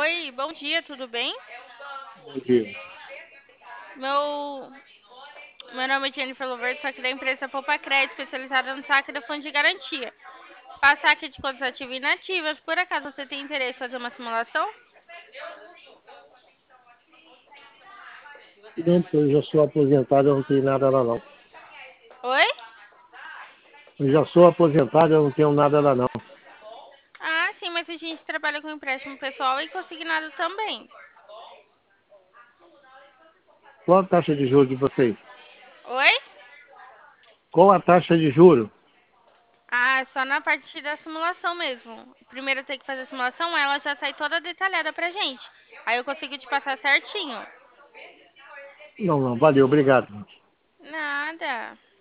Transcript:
Oi, bom dia, tudo bem? Bom dia. Meu, meu nome é Jennifer Louver, sou aqui da empresa Poupa Crédito, especializada no saque da fundo de garantia. Para saque de contas ativas e inativas, por acaso você tem interesse em fazer uma simulação? Não, porque eu já sou aposentado, eu não tenho nada lá não. Oi? Eu já sou aposentado, eu não tenho nada lá não. Ah, sim, mas a gente trabalha com empréstimo pessoal e consignado também. Qual a taxa de juros de vocês? Oi? Qual a taxa de juros? Ah, só na parte da simulação mesmo. Primeiro tem que fazer a simulação, ela já sai toda detalhada pra gente. Aí eu consigo te passar certinho. Não, não, valeu, obrigado. Nada.